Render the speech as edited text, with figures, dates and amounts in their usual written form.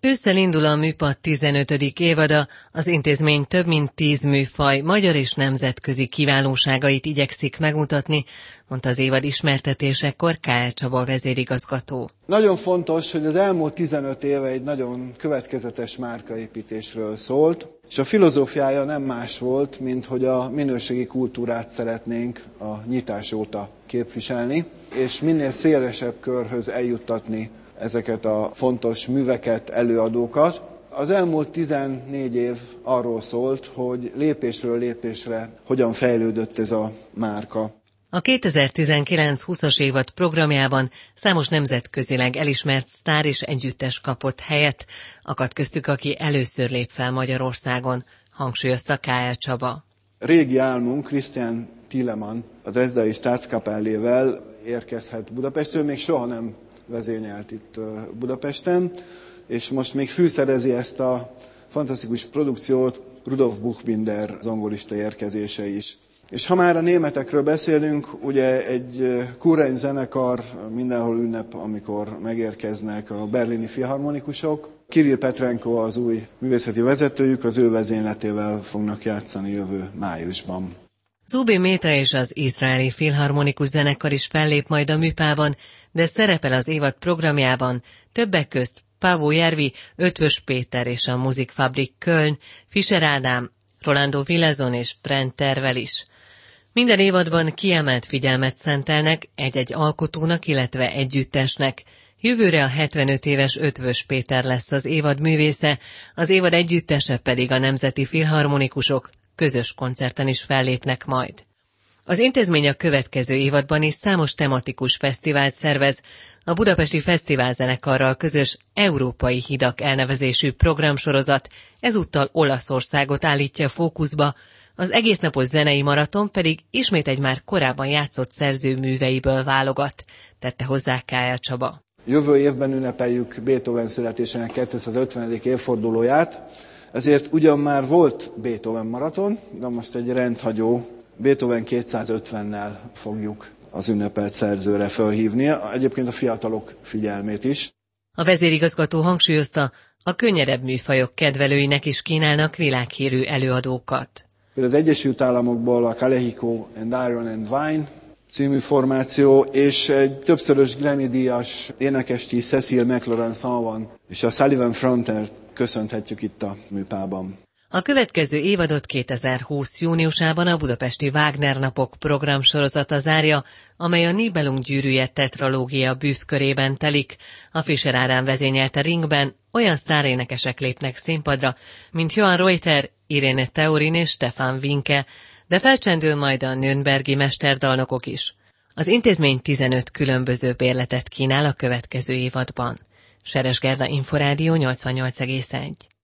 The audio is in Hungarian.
Ősszel indul a Műpad 15. évada, az intézmény több mint 10 műfaj magyar és nemzetközi kiválóságait igyekszik megmutatni, mondta az évad ismertetésekor K.L. Csaba vezérigazgató. Nagyon fontos, hogy az elmúlt 15 éve egy nagyon következetes márkaépítésről szólt, és a filozófiája nem más volt, mint hogy a minőségi kultúrát szeretnénk a nyitás óta képviselni, és minél szélesebb körhöz eljuttatni ezeket a fontos műveket, előadókat. Az elmúlt 14 év arról szólt, hogy lépésről lépésre hogyan fejlődött ez a márka. A 2019-20-as évad programjában számos nemzetközileg elismert sztár és együttes kapott helyet, akadt köztük, aki először lép fel Magyarországon, hangsúlyozta K.L. Csaba. Régi álmunk Christian Thielemann a Dresdai Staatskapellével érkezhet Budapestről, még soha nem vezényelt itt Budapesten, és most még fűszerezi ezt a fantasztikus produkciót Rudolf Buchbinder zongorista érkezése is. És ha már a németekről beszélünk, ugye egy Kurrein zenekar mindenhol ünnep, amikor megérkeznek a berlini filharmonikusok. Kirill Petrenko az új művészeti vezetőjük, az ő vezényletével fognak játszani jövő májusban. Zubi Méta és az izraeli filharmonikus zenekar is fellép majd a Műpában, de szerepel az évad programjában többek közt Pavo Järvi, Ötvös Péter és a Musikfabrik Köln, Fischer Ádám, Rolando Villazon és Brent Tervel is. Minden évadban kiemelt figyelmet szentelnek egy-egy alkotónak, illetve együttesnek. Jövőre a 75 éves Ötvös Péter lesz az évad művésze, az évad együttese pedig a Nemzeti Filharmonikusok, közös koncerten is fellépnek majd. Az intézmény a következő évadban is számos tematikus fesztivált szervez, a Budapesti Fesztiválzenekarral közös Európai Hidak elnevezésű programsorozat ezúttal Olaszországot állítja fókuszba, az egésznapos zenei maraton pedig ismét egy már korábban játszott szerző műveiből válogat, tette hozzá K.L. Csaba. Jövő évben ünnepeljük Beethoven születésének 250. évfordulóját, ezért ugyan már volt Beethoven maraton, de most egy rendhagyó Beethoven 250-nel fogjuk az ünnepelt szerzőre felhívni, egyébként a fiatalok figyelmét is. A vezérigazgató hangsúlyozta, a könnyedebb műfajok kedvelőinek is kínálnak világhírű előadókat. Például az Egyesült Államokból a Kalehiko and Iron and Wine című formáció, és egy többszörös Grammy-díjas énekesti Cecil McLaurin-Salvan és a Sullivan Frontier köszönhetjük itt a Műpában. A következő évadot 2020. júniusában a budapesti Wagner napok programsorozata zárja, amely a Nibelung gyűrűje tetralógia bűvkörében telik. A Fischer Ádám vezényelte ringben olyan sztárénekesek lépnek színpadra, mint Johann Reuter, Irene Theorin és Stefan Winke, de felcsendül majd a nürnbergi mesterdalnokok is. Az intézmény 15 különböző bérletet kínál a következő évadban. Seres Gerda, Inforádió 88,1.